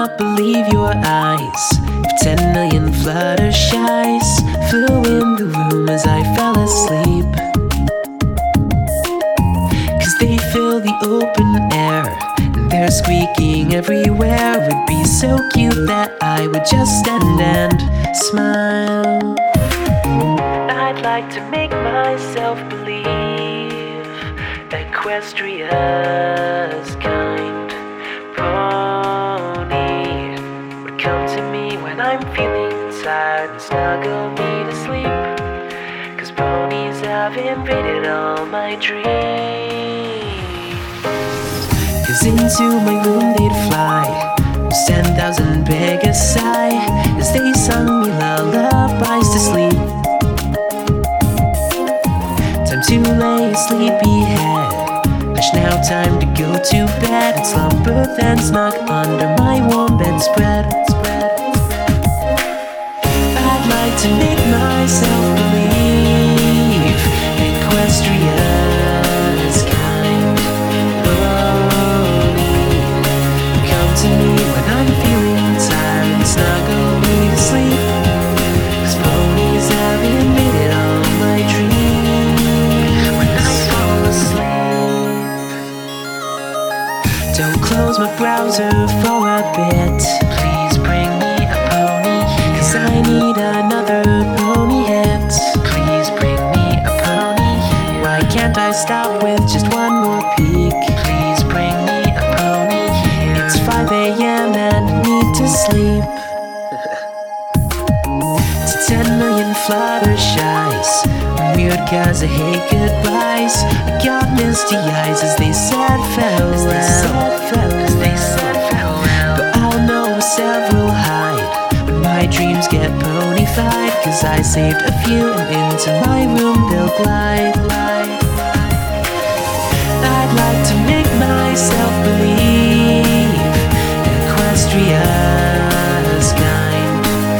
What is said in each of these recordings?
not believe your eyes. If 10 million Fluttershy's flew in the room as I fell asleep, 'cause they fill the open air and they're squeaking everywhere. Would be so cute that I would just stand and smile. I'd like to make myself believe Equestria's kind pony would come to me when I'm feeling tired and snuggle me to sleep, 'cause ponies have invaded all my dreams. 'Cause into my room they'd fly, 10,000 beg a sigh as they sung me lullabies to sleep. Time to lay a sleepy head, hush now, time to go to bed and slumber then snug under my warm bedspread. I'd like to make myself believe Equestria's kind pony come to me when I'm feeling tired and snuggle me to sleep, 'cause ponies have invaded all my dreams. When I fall asleep, don't close my browser for a bit. Please bring me a pony, 'cause I need another pony hit. Please bring me a pony hit. Why can't I stop with just one more peek? Please bring me a pony hit. It's 5 a.m. and need to sleep. To 10 million Fluttershy's, I'm weird 'cause I hate goodbyes. I got misty eyes as they said farewell. But I'll know where several hide when my dreams get pony-fied, 'cause I saved a few and into my room they'll glide. I'd like to make myself believe Equestria's kind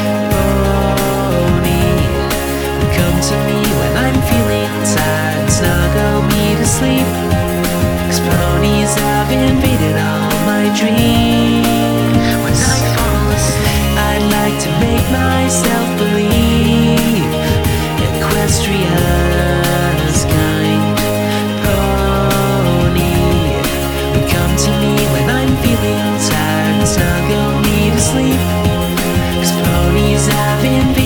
pony come to me when I'm feeling tired, snuggle me to sleep, 'cause ponies have invaded all my dreams. When I fall asleep, I'd like to make myself believe Equestria's kind pony would come to me when I'm feeling tired and snuggle me to sleep, 'cause ponies have invaded